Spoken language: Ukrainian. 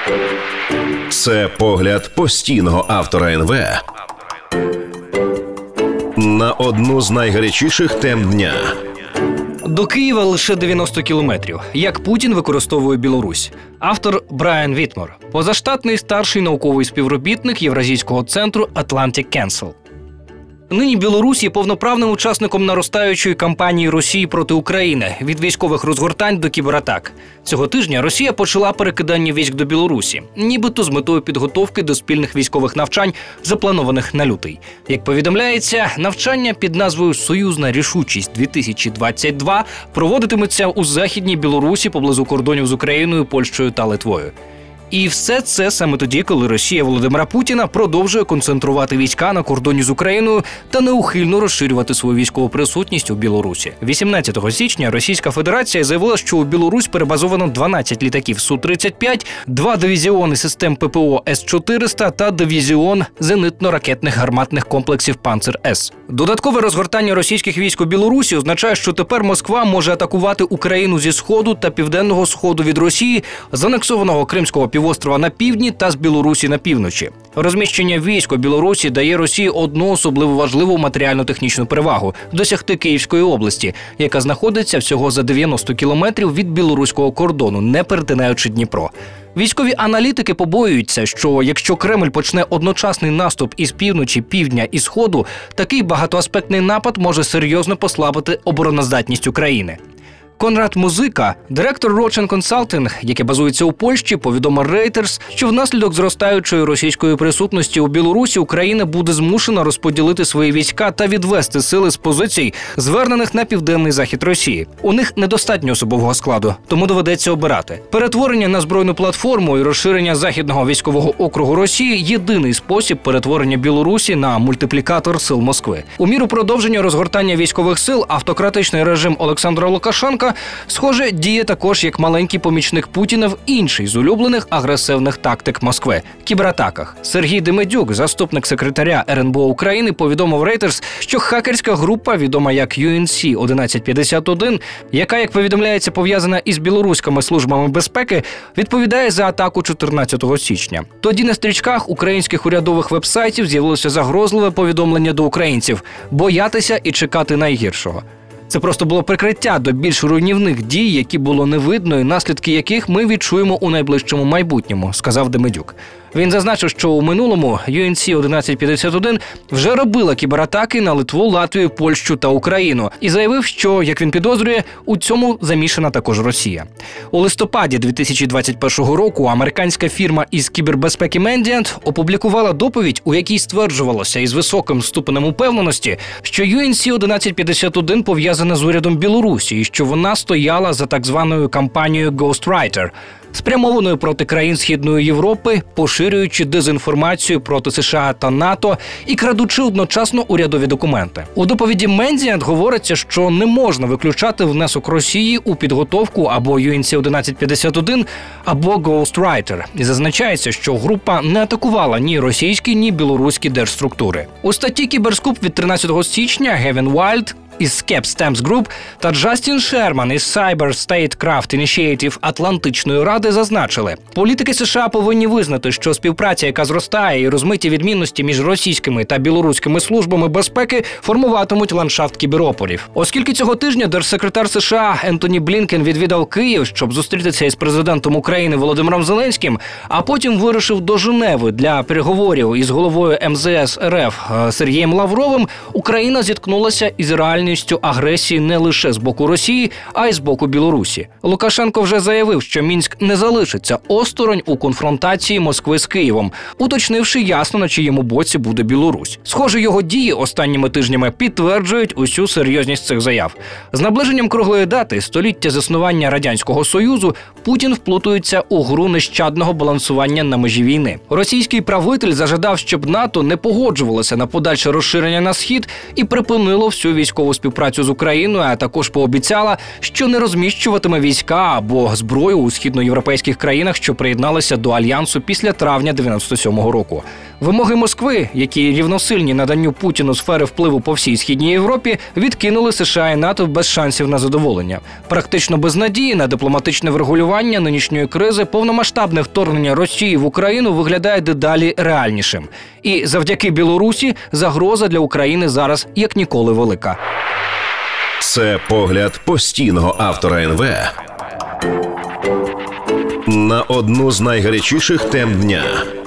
Це погляд постійного автора НВ на одну з найгарячіших тем дня. До Києва лише 90 кілометрів. Як Путін використовує Білорусь. Автор Брайан Вітмор. Позаштатний старший науковий співробітник Євразійського центру Atlantic Council. Нині Білорусь є повноправним учасником наростаючої кампанії Росії проти України – від військових розгортань до кібератак. Цього тижня Росія почала перекидання військ до Білорусі, нібито з метою підготовки до спільних військових навчань, запланованих на лютий. Як повідомляється, навчання під назвою «Союзна рішучість-2022» проводитиметься у Західній Білорусі поблизу кордонів з Україною, Польщею та Литвою. І все це саме тоді, коли Росія Володимира Путіна продовжує концентрувати війська на кордоні з Україною та неухильно розширювати свою військову присутність у Білорусі. 18 січня Російська Федерація заявила, що у Білорусь перебазовано 12 літаків Су-35, 2 дивізіони систем ППО С-400 та дивізіон зенитно-ракетних гарматних комплексів «Панцер-С». Додаткове розгортання російських військ у Білорусі означає, що тепер Москва може атакувати Україну зі сходу та південного сходу від Росії, з анексованого Кримського півострова на півдні та з Білорусі на півночі. Розміщення військ у Білорусі дає Росії одну особливо важливу матеріально-технічну перевагу – досягти Київської області, яка знаходиться всього за 90 кілометрів від білоруського кордону, не перетинаючи Дніпро. Військові аналітики побоюються, що якщо Кремль почне одночасний наступ із півночі, півдня і сходу, такий багатоаспектний напад може серйозно послабити обороноздатність України. Конрад Музика, директор Roche Consulting, яке базується у Польщі, повідомив Reuters, що внаслідок зростаючої російської присутності у Білорусі Україна буде змушена розподілити свої війська та відвести сили з позицій, звернених на південний захід Росії. У них недостатньо особового складу, тому доведеться обирати. Перетворення на збройну платформу і розширення Західного військового округу Росії – єдиний спосіб перетворення Білорусі на мультиплікатор сил Москви. У міру продовження розгортання військових сил автократичний режим Олександра Лукашенка схоже, діє також як маленький помічник Путіна в іншій з улюблених агресивних тактик Москви – кібератаках. Сергій Демедюк, заступник секретаря РНБО України, повідомив Reuters, що хакерська група, відома як UNC 1151, яка, як повідомляється, пов'язана із білоруськими службами безпеки, відповідає за атаку 14 січня. Тоді на стрічках українських урядових вебсайтів з'явилося загрозливе повідомлення до українців – боятися і чекати найгіршого. Це просто було прикриття до більш руйнівних дій, які було не видно і наслідки яких ми відчуємо у найближчому майбутньому, сказав Демедюк. Він зазначив, що у минулому UNC 1151 вже робила кібератаки на Литву, Латвію, Польщу та Україну і заявив, що, як він підозрює, у цьому замішана також Росія. У листопаді 2021 року американська фірма із кібербезпеки Mandiant опублікувала доповідь, у якій стверджувалося із високим ступенем упевненості, що UNC 1151 пов'язана з урядом Білорусі і що вона стояла за так званою кампанією Ghostwriter, спрямованою проти країн Східної Європи, поширюючи дезінформацію проти США та НАТО і крадучи одночасно урядові документи. У доповіді Mandiant говориться, що не можна виключати внесок Росії у підготовку або UNC 1151, або Ghostwriter. І зазначається, що група не атакувала ні російські, ні білоруські держструктури. У статті «Кіберскуп» від 13 січня Гевін Вайлд із Skep Stamps Group та Джастін Шерман із Cyber Statecraft Initiative Атлантичної ради зазначили, політики США повинні визнати, що співпраця, яка зростає, і розмиті відмінності між російськими та білоруськими службами безпеки формуватимуть ландшафт кіберопорів. Оскільки цього тижня держсекретар США Ентоні Блінкен відвідав Київ, щоб зустрітися із президентом України Володимиром Зеленським, а потім вирушив до Женеви для переговорів із головою МЗС РФ Сергієм Лавровим, Україна зіткнулася із реальністю агресії не лише з боку Росії, а й з боку Білорусі. Лукашенко вже заявив, що Мінськ не залишиться осторонь у конфронтації Москви з Києвом, уточнивши ясно, на чиєму боці буде Білорусь. Схоже, його дії останніми тижнями підтверджують усю серйозність цих заяв. З наближенням круглої дати – століття заснування Радянського Союзу, Путін вплутується у гру нещадного балансування на межі війни. Російський правитель зажадав, щоб НАТО не погоджувалося на подальше розширення на схід і припинило всю військову співпрацю з Україною, а також пообіцяла, що не розміщуватиме війська або зброю у східноєвропейських країнах, що приєдналися до Альянсу після травня 97-го року. Вимоги Москви, які рівносильні наданню Путіну сфери впливу по всій Східній Європі, відкинули США і НАТО без шансів на задоволення. Практично без надії на дипломатичне врегулювання нинішньої кризи повномасштабне вторгнення Росії в Україну виглядає дедалі реальнішим. І завдяки Білорусі загроза для України зараз як ніколи велика. Це погляд постійного автора НВ на одну з найгарячіших тем дня.